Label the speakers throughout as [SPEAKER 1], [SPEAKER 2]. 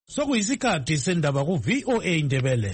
[SPEAKER 1] Sokuyisikhathi sendaba ku VOA Indebele.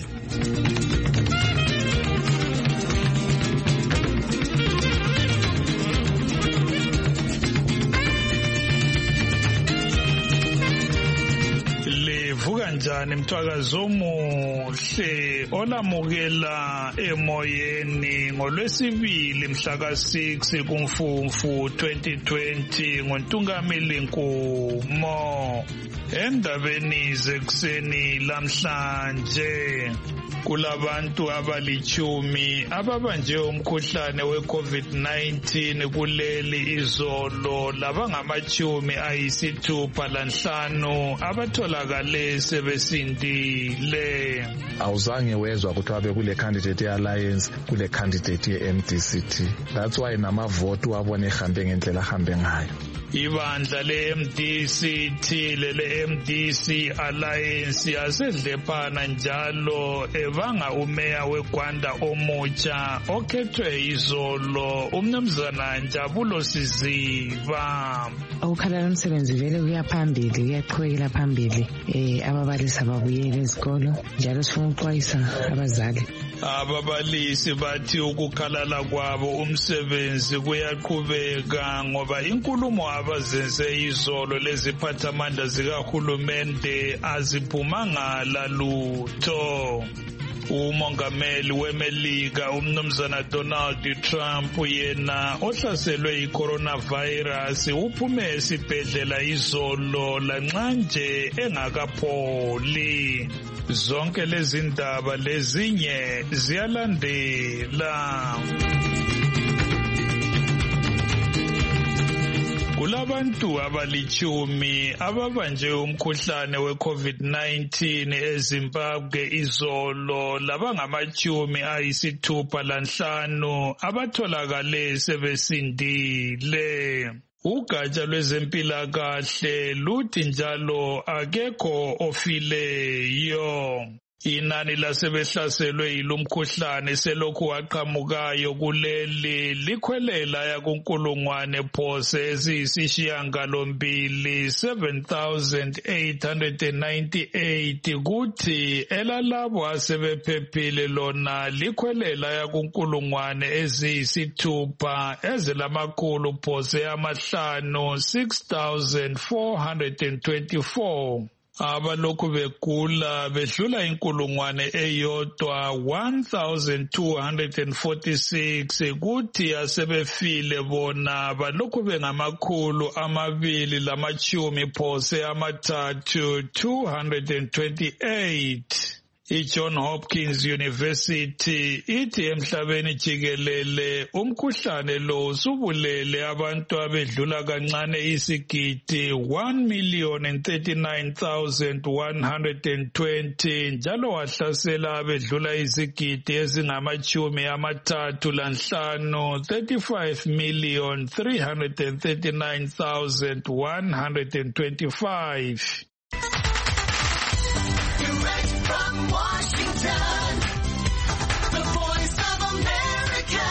[SPEAKER 2] Livuka njani mthwakazi omuhle olamukela emoyeni ngolwesibili mhla ka-6 kuMfumfu 2020 ngoNtungamili Nkumo. Endabeni zekuseni lamhlanje kulabantu abalichumi ababanjwe umkhuhlane we-COVID-19 kuleli izolo labangamachumi ayisithupha lanhlanu abatholakale sebesindile.
[SPEAKER 3] Awuzange wezwa kuthiwa bekule candidate ye-alliance kule candidate ye-MDCT. That's why namavote wabona ehambe ngendlela ahambe ngayo.
[SPEAKER 2] Ibandla le-MDCT lele-MDC Alliance yasedlephana njalo ebanga umeya weGwanda omutsha okhethwe izolo umnumzana Njabulo Siziba.
[SPEAKER 4] Ukukhala umsebenzi vele kuyaphambili kuyaqhubekela phambili ababalisi ababuyele ezikolo njalo sifuna ukuxwayisa abazali.
[SPEAKER 2] Ababalisi bathi ukukhalala kwabo umsebenzi kuyaqhubeka ngoba inkulumo abazenze izolo leziphathamandla zikahulumende aziphumanga lutho. Umongameli weMelika umnumzana Donald Trump yena ohlaselwe i-coronavirus uphume esibhedlela izolo lanxa nje engakapholi. Zonke lezi ndaba lezinye ziyalandela. Kulabantu abalichumi ababanjwe umkhuhlane we-COVID-19 eZimbabwe izolo labangamachumi ayisithupha lanhlanu abatholakale sebesindile. Ugatsha lwezempilakahle luthi njalo akekho ofileyo. Inani lasebehlaselwe yilumkhuhlane selokhu waqhamukayo kuleli likhwelela yakunkulungwane phose eziyisishiyagalombili 7,898 kuthi elalabo asebephephile lona likhwelela yakunkulungwane eziyisithupha ezilamakhulu phose amahlanu 6,424. Abalokhu begula bedlula inkulungwane eyodwa 1,246 kuthi asebefile bona balokhu bengamakhulu amabili lamachumi phose amathathu 228. I-John Hopkins University ithi emhlabeni jikelele umkhuhlane lo usubulele abantu abedlula kancane isigidi 1,039,120 njalo wahlasela abedlula izigidi ezingamachumi amathathu lanhlanu 35,339,125.
[SPEAKER 5] From Washington, the Voice of America,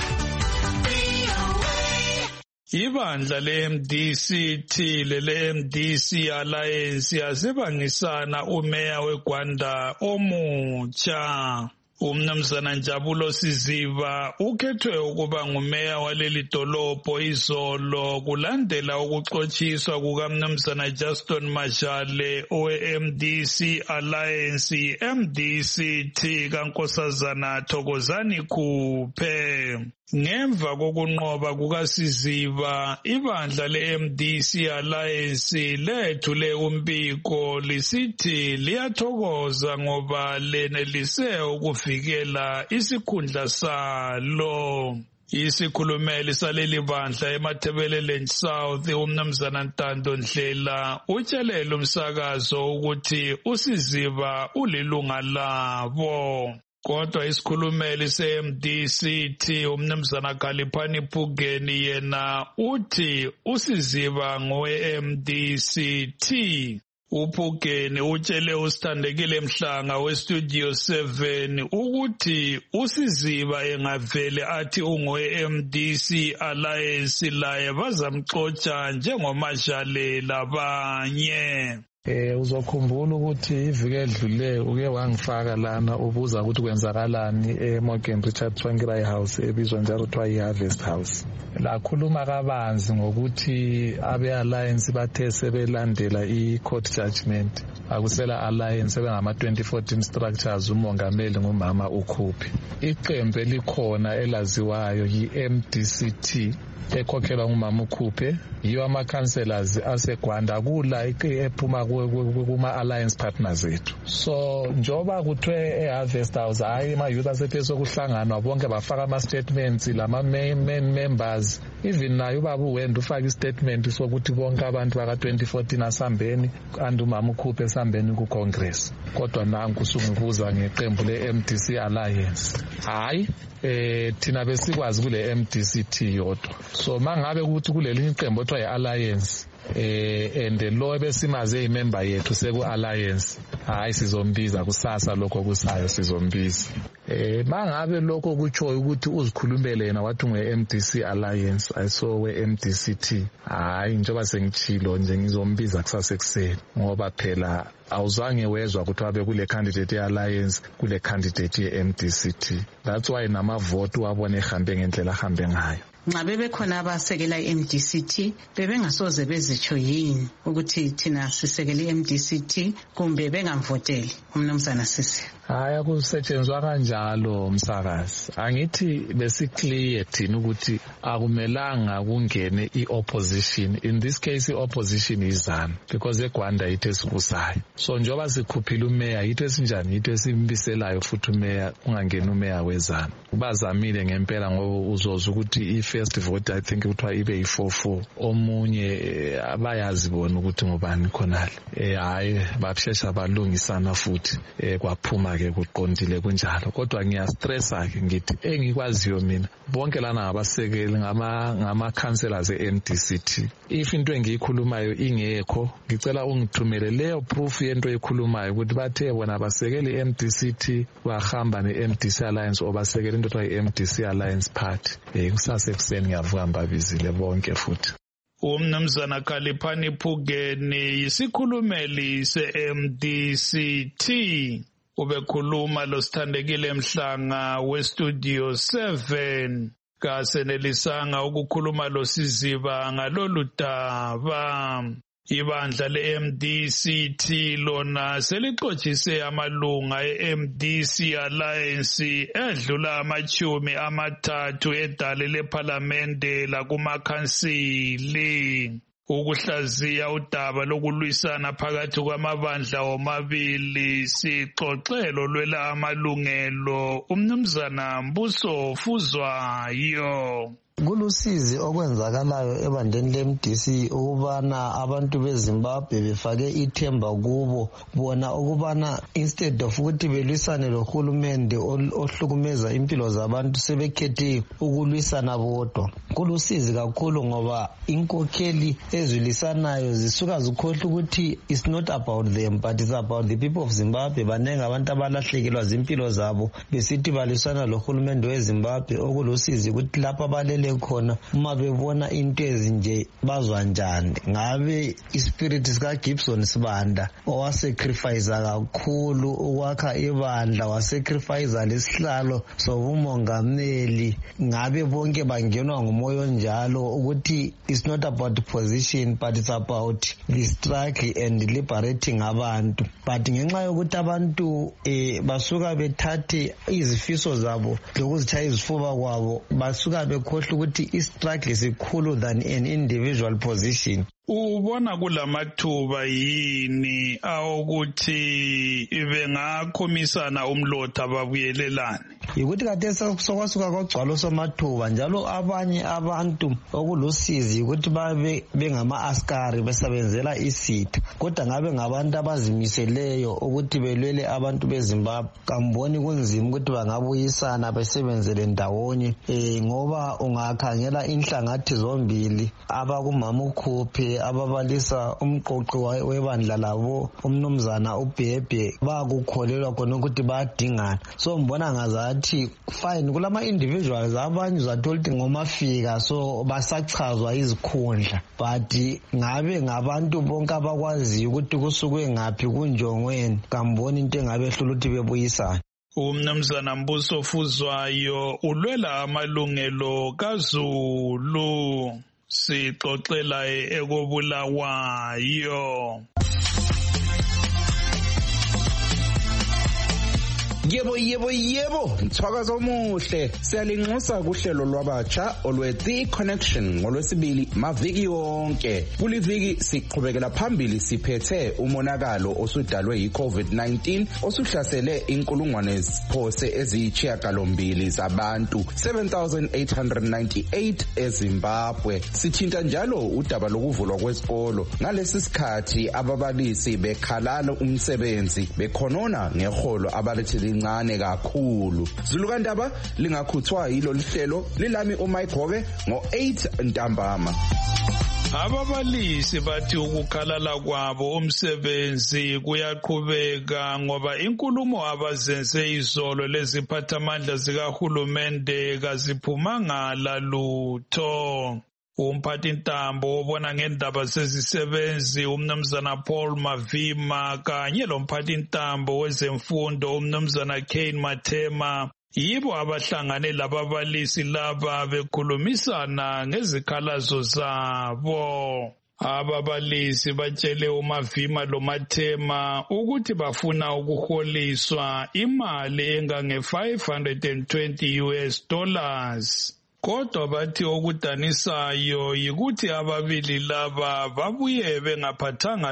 [SPEAKER 5] VOA.
[SPEAKER 2] Ibandla le-MDCT lele-MDC Alliance yasebangisana umeya weGwanda omutsha. Umnumzana Njabulo Siziba ukhethwe ukuba ngumeya waleli dolobho izolo kulandela ukuxotshiswa kukamnumzana Justin Mashale owe-MDC Alliance MDCT kaNkosazana Thokozani Khuphe. Ngemva kokunqoba kukaSiziba, ibandla le-MDC Alliance lethule umbiko lisithi liyathokoza ngoba lenelise ukuvikela isikhundla salo. Isikhulumeli saleli bandla eMathebelele South umnumzana Ntando Ndlela utshelele umsakazo ukuthi uSiziba ulilunga labo. Kodwa isikhulumeli se-MDCT umnumzana Khaliphani Phugeni yena uthi uSiziba ngowe-MDCT. uPhugeni utshele usithandekile Mhlanga weStudio 7 ukuthi uSiziba engavele athi ungowe-MDC Alliance laye bazamxotsha njengomashale labanye.
[SPEAKER 3] Uzokhumbula ukuthi iviki edlule uke wangifaka lana ubuza ukuthi kwenzakalani eMorgan Richard Tsvangirai House ebizwa njalo kuthiwa i-Harvest House. Lakhuluma kabanzi ngokuthi abe-alliance bathe sebelandela i-court judgment akusela alliance sebengama 2014 structures umongameli ngumama uKhuphi. Iqembu elikhona elaziwayo yi-MDCT ekhokhelwa ngumama uKhuphi yiyo ama-councillors aseGwanda kula ephuma kuma-alliance partners ethu. So njoba kuthiwe e-Harvest House hayi ama-youth asephezu sokuhlanganwa bonke bafaka ama-statements lama-main members, even naye ubaba uWenda ufaka i-statement sokuthi bonke abantu baka-2014 asambeni kanti umama uKhuphi esambeni ku-Congress. Kodwa nanku usungibuza ngeqembu le-MDC Alliance. Hayi thina besikwazi kule MDCT yodwa. So mangabe ukuthi kulelinye iqembu othiwa i-Alliance and lo ebesimaze imember yethu seku-Alliance, hayi sizombiza kusasa lokho kusayo sizombiza. Mangabe lokho kutshoyo ukuthi uzikhulumele yena wathi unge-MDC Alliance ayisowe MDCT, hayi njengoba sengitshilo nje ngizombiza kusasa ekuseni ngoba phela awuzange wezwa ukuthi wabe kule candidate ye-Alliance kule candidate ye-MDCT. That's why namavoti wabona ehambe ngendlela ahambe ngayo.
[SPEAKER 6] Nxa bebekhona abasekela i-MDCT bebengasoze bezitsho yini ukuthi thina sisekela i-MDCT kumbe bengamvoteli umnumzana Sisi?
[SPEAKER 3] Hayi akusetshenzwa kanjalo msakazi. Angithi besiclear thina ukuthi akumelanga kungene i-opposition. In this case i-opposition izana because eGwanda yithe sibusayo. So njoba sikhuphile umeya yithe sinjani yithe simbiselayo futhi umeya ungangena umeya wezana. Bazamile ngempela ngoba uzozwa ukuthi i-first vote I think kuthiwa ibe yi-4-4. Omunye abayazi bona ukuthi ngubani khonale. Hayi bashesha balungisana futhi kwaphuma ke kuqondile kunjalo. Kodwa ngiyastressa ke ngithi engikwaziyo mina bonke lana abasekeli ngama councillors e-MDCT. If into engiyikhulumayo ingekho ngicela ungithumele leyo proof yento ekhulumayo ukuthi bathe bona abasekeli i-MDCT bahamba ne-MDC Alliance obasekeli into ethiwa i-MDC Alliance Party. Kusasa ekuseni ngiyavuka mbabizile bonke futhi.
[SPEAKER 2] Umnumzana Khaliphani Phukeni yisikhulumeli se-MDCT. Ubekhuluma lo Sithandekile Mhlanga we-Studio 7 kasenelisanga ukukhuluma lo Siziba ngalolu daba. Ibandla le-MDCT lona selixoxise amalunga e-MDC Alliance edlula ama-30 edale lephalamende lakumakhansili ukuhlaziya udaba lokulwisana phakathi kwamabandla omabili. Sixoxelo lwela amalungelo umnumzana Mbuso Fuzwayo.
[SPEAKER 7] Kulusizi okwenzakalayo ebandleni le-MDC ukubana abantu beZimbabwe befake ithemba kubo bona ukubana instead of ukuthi belwisane lohulumende ohlukumeza impilo zabantu sebekhethe ukulwisana bodwa. Kulusizi kakhulu ngoba inkokheli ezwilisanayo zisuka zikhohle ukuthi it's not about them but it's about the people of Zimbabwe. Banenge abantu abalahlekelwa zimpilo zabo besithi balwisana lohulumende weZimbabwe. Okulusizi ukuthi lapha abalele khona uma bebona into ezinje bazwa njani. Ngabe ispirit sika Gibson Sibanda owasacrifice kakhulu ukwakha ibandla wasacrifice lesihlalo sobumongameli, ngabe bonke bangenwa ngumoyo njalo ukuthi it's not about position but it's about the struggle and liberating abantu. But ngenxa yokuthi abantu basuka bethathe izifiso zabo lokuzitshaya izifuba kwabo basuka bekhohle ukuthi i-struggle is cooler than an individual position.
[SPEAKER 2] Ubona kulamathuba yini awukuthi bengakhomisana umlotha babuyelelane?
[SPEAKER 7] Yikuthi kade sokwasuka kwagcwala somathuba njalo abanye abantu okulusizi ukuthi babe bengama-askari besebenzela isitha, kodwa ngabe ngabantu abazimiseleyo ukuthi belwele abantu beZimbabwe. Kamboni kunzima ukuthi bangabuyisana besebenzele ndawonye ngoba ungakhangela inhlangathi zombili abakumama uKhuphi ababalisa umqoqi webandla labo umnumzana uBhebhe bakukholelwa khona ukuthi bayadingana. So mbona ngazathi fine kulama individuals abanye uzathola ukuthi ngomafika so basachazwa izikhundla, but ngabe ngabantu bonke abakwaziyo ukuthi kusukwe ngaphi kunjongweni kamboni into engabe hlula ukuthi bebuyisana.
[SPEAKER 2] Umnumzana Mbuso Fuzwayo ulwela amalungelo kaZulu, sixoxela ekobulawayo.
[SPEAKER 8] Yebo, mthwakazo omuhle. Siyalinxusa kuhlelo lwabatsha olwe-The Connection ngolwesibili maviki yonke. Kuliviki siqhubekela phambili siphethe umonakalo osudalwe yi-COVID-19 osuhlasele inkulungwane phose eziyisishiyagalombili zabantu, 7,898 eZimbabwe. Sithinta njalo udaba lokuvulwa kwesikolo. Ngalesi sikhathi ababalisi bekhalala umsebenzi bekhonona ngeholo abalethile ncane kakhulu. Zulukandaba lingakhuthwa yilo lihlelo lilami uMike Hobe ngo-8 ntambama.
[SPEAKER 2] Ababalisi bathi ukukhalala kwabo umsebenzi kuyaqhubeka ngoba inkulumo abazenze izolo leziphathamandla zikahulumende kaziphumanga lutho. Umphathintambo obona ngendaba zezisebenzi umnumzana Paul Mavima kanye lomphathintambo wezemfundo umnumzana Kane Mathema yibo abahlangane lababalisi laba bekhulumisana ngezikhalazo zabo. Ababalisi batshele uMavima loMathema ukuthi bafuna ukuholiswa imali engange-$520 US. Kodwa bathi okudanisayo yikuthi ababili laba babuye bengaphathanga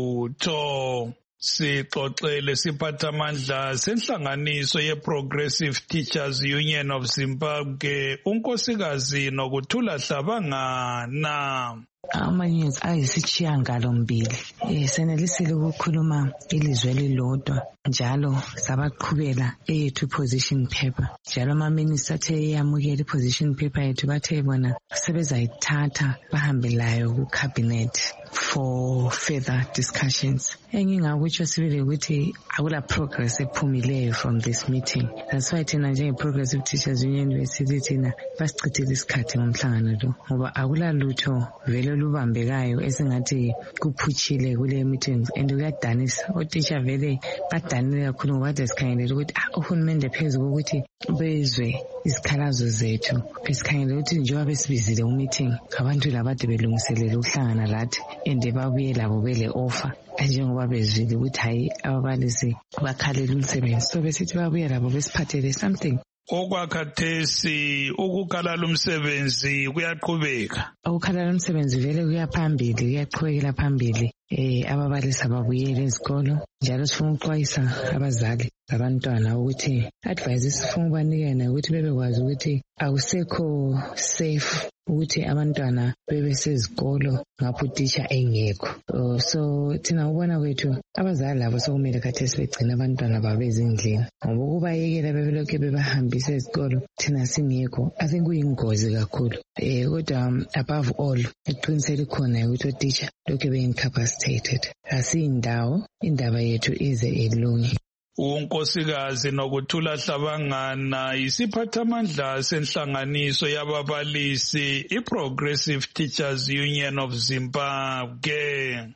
[SPEAKER 2] lutho. Sixoxele siphathamandla senhlanganiso ye-Progressive Teachers Union of Zimbabwe unkosikazi Nokuthula Hlabangana.
[SPEAKER 4] Amanyezi ayisishiyagalombili senelisile ukukhuluma ilizwe elilodwa njalo sabaqhubela eyethu position paper. Njalo ama-minister athe eyamukela i-position paper yethu bathe bona sebezayithatha bahambe layo ku-cabinet for further discussions. Engingakutsho sibili ukuthi akula progress ephumileyo from this meeting. That's why thina njenge-Progressive Teachers Union University thina basichithile isikhathi ngomhlangano lo ngoba akula lutho vele lubambekayo esingathi kuphutshile kule meetings and kuyadanisa. Otitsha vele badanile kakhulu ngoba kade sikhangelele ukuthi uhulumende phezu kokuthi bezwe izikhalazo zethu. Besikhangelele ukuthi njengoba besibizile umeeting abantu labade belungiselele ukuhlangana lathi and babuye labo bele offer njengoba bezwile ukuthi hayi ababalisi bakhalela umsebenzi, so besithi babuye labo besiphathele something.
[SPEAKER 2] Okwakhathesi ukukhalala umsebenzi kuyaqhubeka.
[SPEAKER 4] Ukukhalala umsebenzi vele kuyaphambili, kuyaqhubekela phambili. Ababalisi ababuyele ezikolo njalo sifuna ukuxwayisa abazali abantwana ukuthi advise sifuna ukubanikela ukuthi bebekwazi ukuthi akusekho safe ukuthi abantwana bebesezikolo ngapho utitsha engekho. So thina ubona kwethu abazali labo sokumele khathesi begcina abantwana babo ezindlini ngoba ukubayekela bebelokhu bebahambisa ezikolo thina singekho I think kuyingozi kakhulu. Kodwa above all iqinisele khona ukuthi utitsha lokhu be-incapacitated. Asiyindawo indaba yethu ize ilunge.
[SPEAKER 2] Unkosikazi Nokuthula Hlabangana isiphathamandla senhlanganiso yababalisi i-Progressive Teachers Union of Zimbabwe.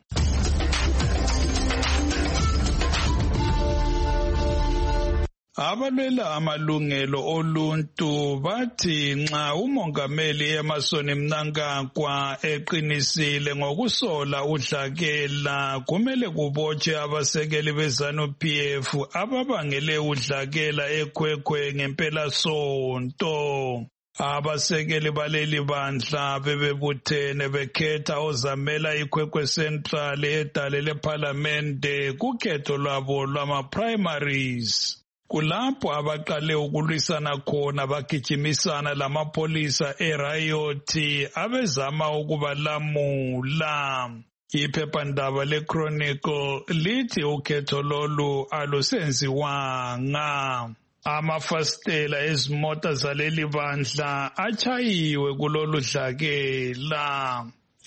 [SPEAKER 2] Abalwela amalungelo oluntu bathi nxa umongameli Emmerson Mnangagwa eqinisile ngokusola udlakela kumele kubotshwe abasekeli beZANU-PF ababangele udlakela eKwekwezi ngempela sonto. Abasekeli baleli bandla bebebuthene bekhetha ozamela iKwekwezi Central edale leParlamente kukhetho lwabo lwama-primaries. Kulapho abaqale ukulwisana khona bagijimisana lamapolisa erayoti abezama ukubalamula. Iphephandaba leChronicle lithi ukhetho lolu alusenziwanga. Amafastela ezimota zaleli bandla achayiwe kulolu dlakela.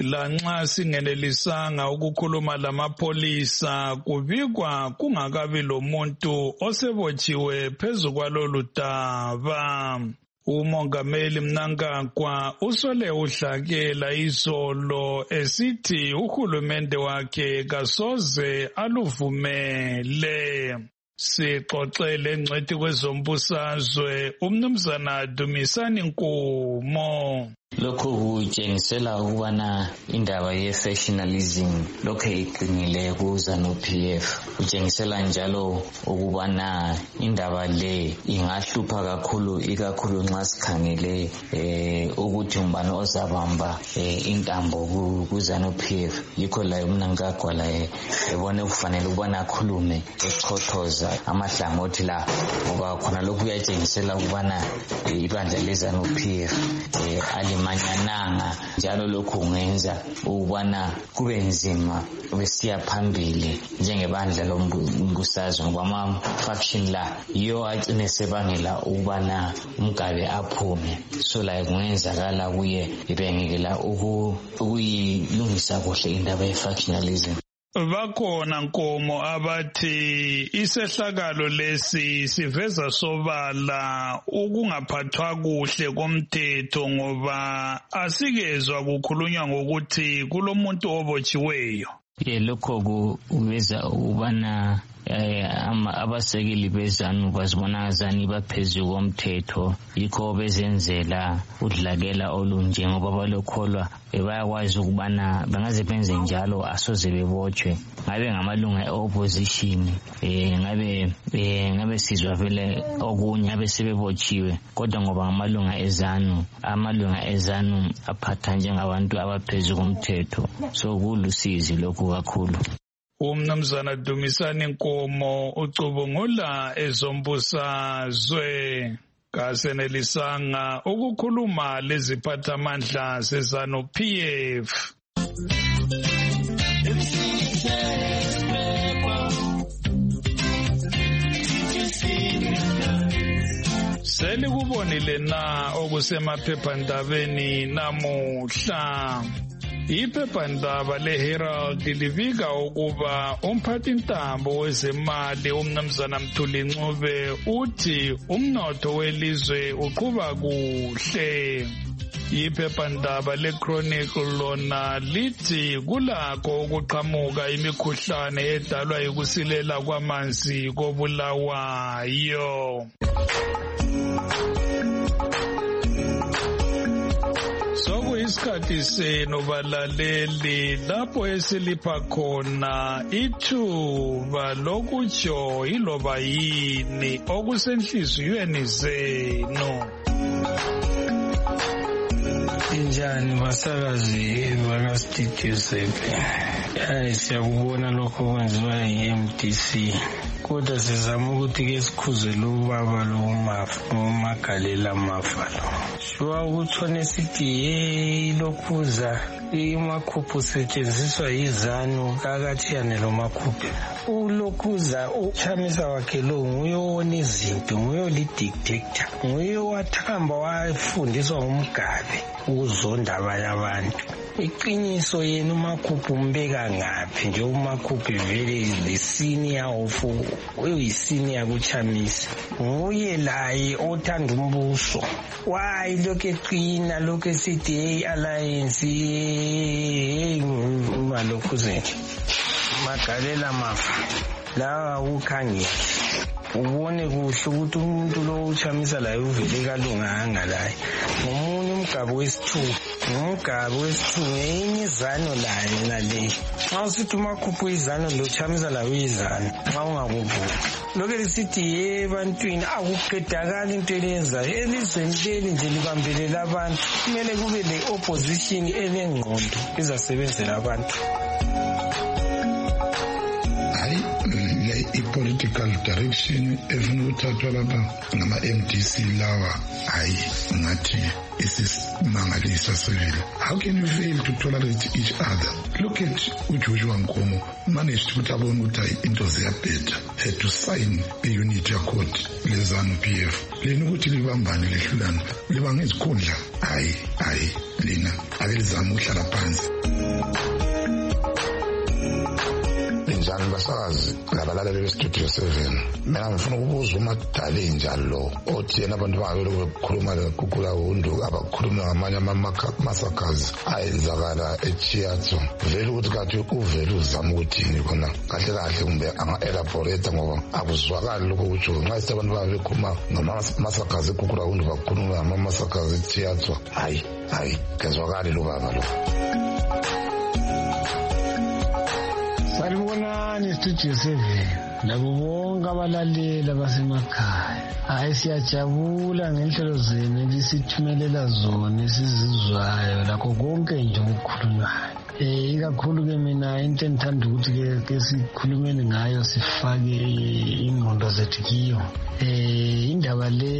[SPEAKER 2] lanxa singenelisanga ukukhuluma lamapholisa kubikwa kungakabi lomuntu osebotshiwe phezu kwalolu daba. Umongameli Mnangagwa usole udlakela izolo esithi uhulumende wakhe kasoze aluvumele. Sixoxele ngcwethi kwezombusazwe umnumzana Dumisani Nkomo.
[SPEAKER 9] Lokhu kutshengisela ukubana indaba ye-factionalism lokhu iqinile kuZANU-PF. Kutshengisela njalo ukubana indaba le ingahlupha kakhulu, ikakhulu nxa sikhangele ukuthi umbani ozabamba intambo kuZANU-PF. Yikho la uMnangagwa la ebone kufanele ukubana akhulume echothoza amahlangothi la, ngoba khona lokhu kuyatshengisela ukubana ibandla leZANU-PF manyananga, njalo lokhu kungenza ukubana kube nzima besiya phambili njengebandla lombusazwe, ngoba ama-faction la yiyo agcine sebangela ukubana uMgabe aphume. So la kungenzakala kuye ibengekela ukuyilungisa kuhle indaba ye-factionalism.
[SPEAKER 2] Bakhona Nkomo abathi isehlakalo lesi siveza sobala ukungaphathwa kuhle komthetho, ngoba asikezwa kukhulunywa ngokuthi kulomuntu obotshiweyo.
[SPEAKER 9] Lokho kuveza ukubana abasekeli bezanu bazibona zani baphezu komthetho, yikho bezenzela udlakela olunje, ngoba balokholwa bayakwazi ukubana bangaze benze njalo asoze bebotshwe. Ngabe ngamalunga e-opposition ngabe sizwa vele okunye ngabe sebebotshiwe, kodwa ngoba ngamalunga ezanu aphatha njengabantu abaphezu komthetho. So kulusizi lokhu kakhulu.
[SPEAKER 2] Umnumzana Dumisani Nkomo ucubungula ezombusazwe. Kasenelisanga ukukhuluma leziphathamandla zeZANU-PF. Selikubonile na okusemaphephandabeni namuhla. Iphephandaba leHerald livika ukuba umphathintambo wezemali umnumzana Mthuli Ncube uthi umnotho welizwe uqhuba kuhle. Iphephandaba leChronicle lona lithi kulakho ukuqhamuka imikhuhlane edalwa yikusilela kwamanzi koBulawayo. Sokuyisikhathi senu balaleli lapho esilipha khona ithuba lokutsho iloba yini okusenhliziyweni zenu.
[SPEAKER 10] Injani basakazi bakaStudio 7? Siyakubona lokho kwenziwa yi-MDC, kodwa sizama ukuthi-ke sikhuzele ubaba lo uMagalela Mafa lo. Shuwa ukuthone sithi lokhuza imakhuphu setshenziswa yiZANU kakathiyane lo makhuphu. Ulokhuza uChamisa wakhe lo nguye owona izinto, nguye olidictator, nguye wathamba wafundiswa uMgabe ukuzonda abanye abantu. Iqiniso yena umakhuphu umbeka ngaphi nje? uMakhuphu vele the senior of uyisenior kuChamisa, nguye laye othanda umbuso. Why lokho eqina, lokho esithi hey alliance, hey malokhuze Magalela Mafa la ukhangele ubone kuhle ukuthi umuntu lo uChamisa la uvele kalunganga la. Ngomunye umgaba wesithu ngenye iZANU laye nale. Xa usithi umakhuphu iZANU lo Chamisa la uyiZANU xa ungakuvula lokho lisithi ebantwini akuqedakala into elenzayo elizweni leli nje libambelela abantu. Kumele kube le opposition elengqondo izasebenzela abantu.
[SPEAKER 11] Le political direction efuna ukuthathwa lapha ngama-MDC lawa hayi ngathi isimangalisa sivile. How can we fail to tolerate each other? Look at uJoshua Nkomo managed ukuthi abone ukuthi hayi into ziyabheda, had to sign a unity accord lezanu PF lena ukuthi libambane lehlulana liba ngezikhundla. hayi lina ake lizame ukuhlala phansi. Njani basakazi labalaleli bestudio 7, mina ngifuna ukubuza uMadali njalo lo othi yena abantu bangabelo bekhuluma kukhula undu abakhuluma ngamanye amasakazi ayenzakala eChiatso, vele ukuthi kathi uvele uzama ukuthini khona kahle kahle kumbe anga-elaborate ngoba akuzwakali lokho kutsho nxa isithi abantu babekhuluma ngamasakazi kukhula undu bakhuluma ngamamasakazi eChiatso. hayi kezwakali lo baba lo.
[SPEAKER 10] Salibonani Studio 7 labo bonke abalaleli abasemakhaya. Siyajabula ngenhlelo zenu elisithumelela zona esizizwayo lakho konke nje okukhulunywayo. Ikakhulu-ke mina into engithanda ukuthi ke sikhulumeni ngayo sifake ingqondo zethu kiyo. Indaba le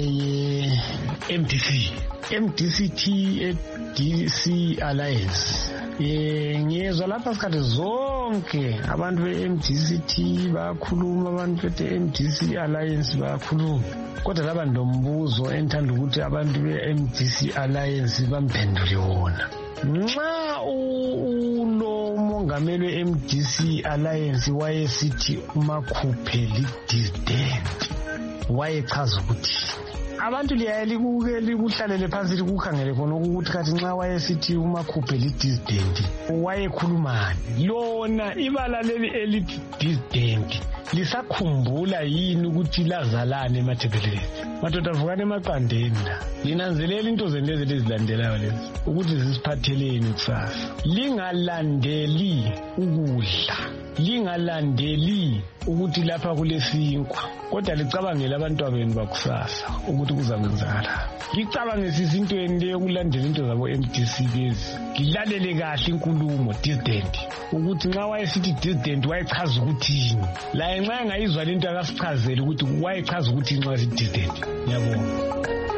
[SPEAKER 10] MDC Alliance. Ngiyezwa lapha sikhathi zonke abantu be-MDCT bayakhuluma, abantu be-MDC Alliance bayakhuluma, kodwa laba ndombuzo engithanda ukuthi abantu be-MDC Alliance bamphendule wona. Nxa ulo mongameli we-MDC Alliance wayesithi umakhuphe lidissident, wayechaza ukuthi abantu liyaye likuhlalele phansi likukhangele khona ukuthi kathi nxa wayesithi umakhuphe lidissident wayekhulumani. Lona ibala leli elithi dissident lisakhumbula yini ukuthi lazalane emathebeleni? Madoda vukani emaqandeni la, linanzelela into zenu lezi ezilandelayo lezi ukuthi zisiphatheleni kusasa. Lingalandeli ukudla, lingalandeli ukuthi lapha kulesinkwa, kodwa licabangele abantwabenu bakusasa ukuthi kuzakwenzakala. Licabangele izintweni leyo kulandela into zabo MDC lezi. Lilalele kahle inkulumo dissident ukuthi nxa wayesithi dissident wayechaza ukuthini. La nxa engayizwa lento akasichazele ukuthi wayechaza ukuthi nxa wayesithi dissident. Ngiyabonga.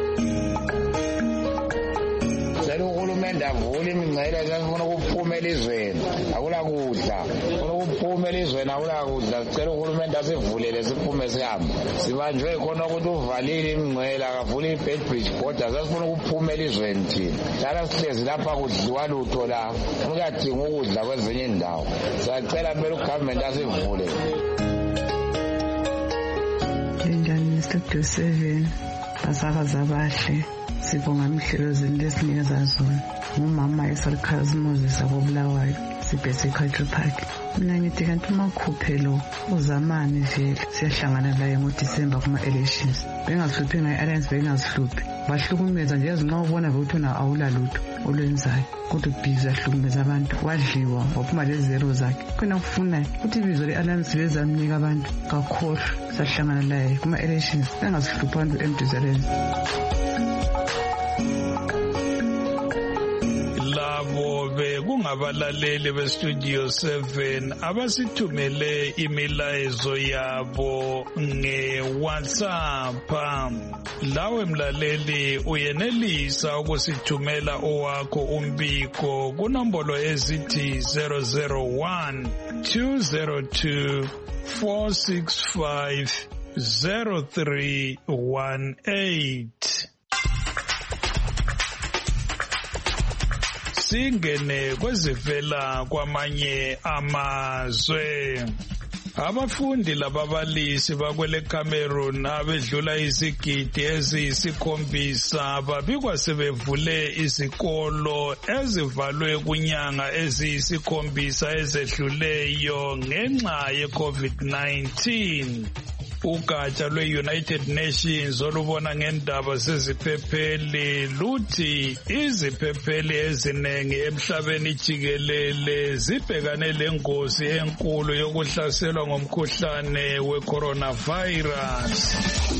[SPEAKER 12] Uhulumende avule imingcele sifuna ukuphuma elizweni, akula kudla, ufuna ukuphuma elizweni akula kudla. Sicela uhulumende asivulele siphume sihambe. Sibanjwe khona ukuthi uvalile imingcele akavule i-Bedbridge border, sasifuna ukuphuma elizweni thina. Hlala sihlezi lapha kudliwa lutho la, ukuyadinga ukudla kwezinye indawo. Siyacela kumele ugovernment asivule.
[SPEAKER 4] Njani Studio 7 basakazi abahle, sibonga imhlelo zenu lesinikeza zona. Ngumama eSalukhazi Moses akobulawayo sibhese Culture Park. Mina ngithi kanti umakhuphe lo uzamani vele siyahlangana laye ngoDisemba kuma-elections. Bengazihluphi ngayi-alliance, bengazihluphi bahlukumeza nje nxa ubona ukuthi una awula lutho olwenzayo, kodwa ubhizi ahlukumeza abantu, wadliwa waphuma lezero zakhe. Khona kufunayo ukuthi ibizo le-alliance lezamnika abantu kakhohlwe. Siyahlangana laye kuma-elections, bengazihluphi abantu be-MDC Alliance.
[SPEAKER 2] Kungabalaleli bestudio 7 abasithumele imilayezo yabo nge-WhatsApp. Lawe mlaleli uyenelisa ukusithumela owakho umbiko kunombolo ezithi 001 202 465 0318. Singene kwezivela kwamanye amazwe. Abafundi lababalisi bakwele Cameroon abedlula izigidi eziyisi7 babikwa sebevule izikolo ezivalwe kunyanga eziyisi7 ezedluleyo ngenxa ye-COVID-19. Ugatsha lwe-United Nations olubona ngendaba zeziphepheli luthi iziphepheli ezinengi emhlabeni jikelele zibhekane lengozi enkulu yokuhlaselwa ngomkhuhlane we-coronavirus.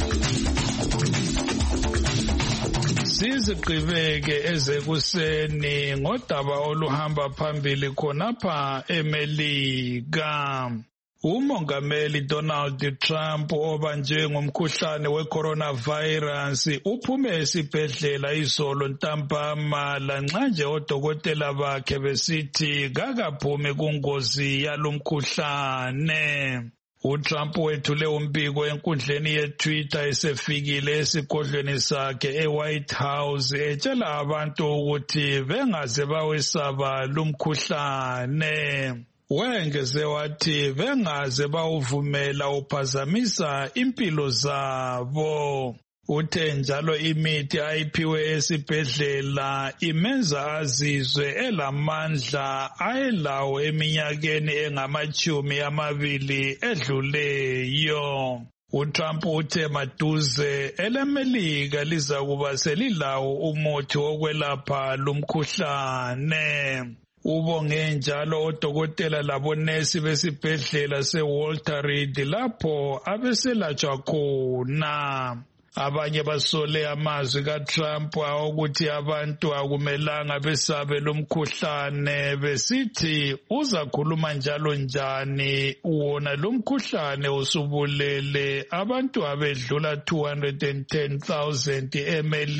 [SPEAKER 2] Sizigqibeke ezekuseni ngodaba oluhamba phambili khonapha eMelika. Umongameli Donald Trump obanjwe ngomkhuhlane we-coronavirus uphume esibhedlela izolo ntambama lanxa nje odokotela bakhe besithi kakaphumi kungozi yalomkhuhlane. UTrump wethule umbiko enkundleni yeTwitter esefikile esigodlweni sakhe eWhite House etshela abantu ukuthi bengaze bawesaba lumkhuhlane. Wengeze wathi bengaze bawuvumela uphazamisa impilo zabo. Uthe njalo imithi ayiphiwe esibhedlela imenza azizwe elamandla ayelawo eminyakeni engama-20 edluleyo. UTrump uthe maduze eleMelika lizakuba selilawo umuthi wokwelapha lumkhuhlane. Ubonge njalo odokotela labonesi besibhedlela seWalter Reed lapho abeselatshwa khona. Abanye basole amazwi kaTrump ukuthi abantu akumelanga besabe lumkhuhlane besithi uzakhuluma njalo njani wona lumkhuhlane usubulele abantu abedlula 210,000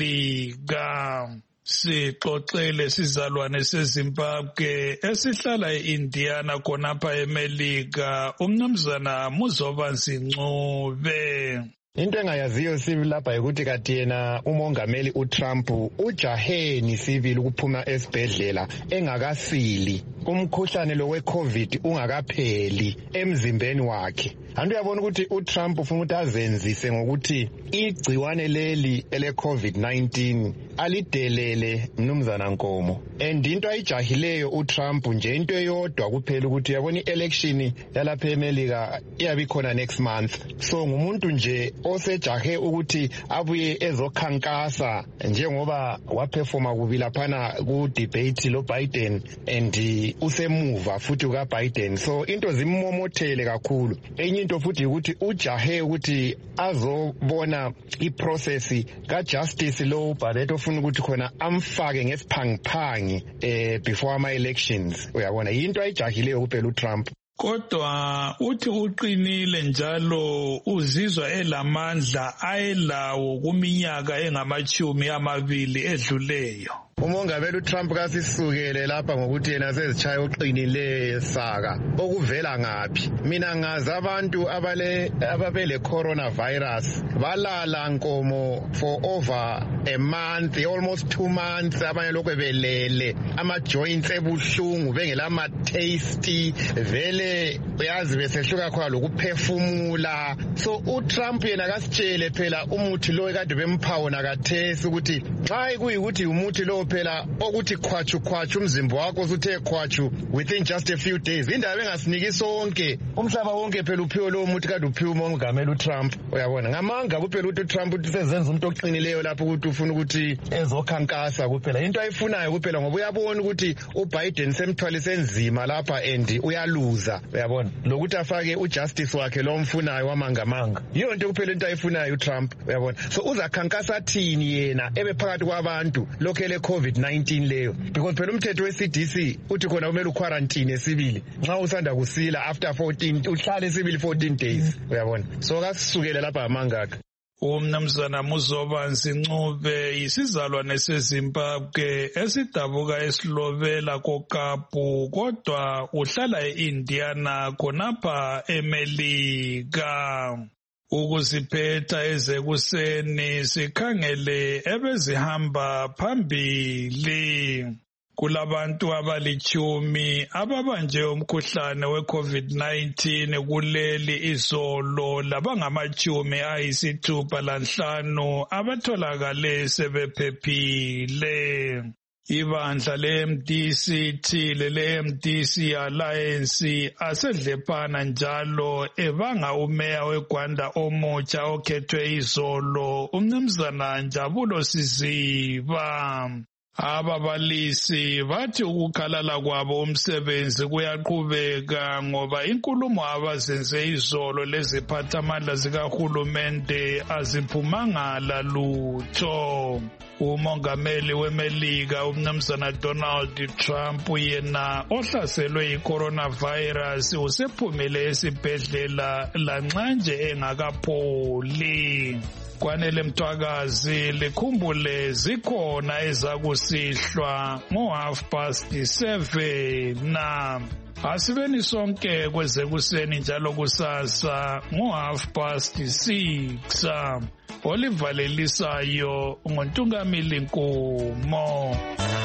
[SPEAKER 2] eMelika. Sixoxele sizalwane seZimbabwe esihlala eIndiana khonapha eMelika umnumzana Muzobansi Ncube.
[SPEAKER 13] Into engayaziyo sibili lapha ukuthi kathi yena umongameli uTrump ujaheni sibili ukuphuma esibhedlela engakasili umkhuhlane lo weCovid ungakapheli emzimbeni wakhe. Antu uyabona ukuthi uTrump ufuna ukuthi azenzise ngokuthi igciwane leli ele-COVID-19 alidelele mnumzana Nkomo. And into ayijahileyo uTrump nje into eyodwa kuphela ukuthi uyabona i-election yalapha eMelika iyabe ikhona next month. So ngumuntu nje osejahe ukuthi abuye ezokhankasa njengoba waphefoma kubi laphana ku-debate lo Biden and usemuva futhi uka-Biden. So into zimmomothele kakhulu. Enye into futhi ukuthi ujahe ukuthi azobona iprocess kajustice lo Barrett ofuna ukuthi khona amfake ngesiphangiphangi before ama-elections. Uyabona into ayijahileyo kuphela uTrump.
[SPEAKER 2] Kodwa uthi uqinile njalo uzizwa elamandla ayelawo kuminyaka engama-20 edluleyo.
[SPEAKER 13] Umongameli uTrump kasisukele lapha ngokuthi yena sezitshaya uqinile saka okuvela ngaphi. Mina ngazi abantu ababele coronavirus balala Nkomo for over a month, almost 2 months, abanye lokho belele ama joints ebuhlungu bengela ama tasty vele uyazi besehluka khona lokuphefumula. So uTrump yena kasitshele phela umuthi lo ekade bemphawo nakathesi ukuthi xa kuyikuthi umuthi lo phela okuthi khwachu umzimba wakho usuthe khwachu within just a few days. Indaba engasiniki sonke umhlaba wonke phela uphiwe lo muthi kade uphiwe umongameli uTrump. Uyabona ngamanga kuphela ukuthi uTrump uthi sezenza umuntu oqinileyo lapho ukuthi ufuna ukuthi ezokhankasa kuphela into ayifunayo kuphela ngoba uyabona ukuthi uBiden semthwalise enzima lapha and uyaluza. Uyabona lokuthi afake ujustice wakhe lo mfunayo wamangamanga yiyo into kuphela into ayifunayo uTrump. Uyabona so uzakhankasa thini yena ebephakathi kwabantu lokele COVID-19 leyo because phela umthetho we-CDC uthi khona kumele uquarantine esibili nxa usanda kusila after 14 uhlale esibili 14 days. Uyabona so kasisukele lapha amangaka.
[SPEAKER 2] Umnumzana Muzobansi Ncube isizalwane seZimbabwe esidabuka esilobela koKapu kodwa uhlala eIndiana khonapha eMelika. Ukuziphetha ezekuseni sikhangele ebezihamba phambili. Kulabantu abali-10 ababanjwe umkhuhlane we-COVID-19 kuleli izolo labangama-65 abatholakale sebephephile. Ibandla le-MDCT lele-MDC Alliance asedlephana njalo ebanga umeya weGwanda omutsha okhethwe izolo umnumzana Njabulo Siziba. Ababalisi bathi ukukhalala kwabo umsebenzi kuyaqhubeka ngoba inkulumo abazenze izolo leziphathamandla zikahulumende aziphumanga lutho. Umongameli weMelika umnumzana Donald Trump yena ohlaselwe yi-coronavirus usephumile esibhedlela lanxa nje engakapholi. Kwanele Mthwakazi likhumbule zikhona ezakusihlwa ngo7:30 asibeni sonke kwezekuseni njalo kusasa ngo6:30 olivalelisayo ngontungamili Nkomo.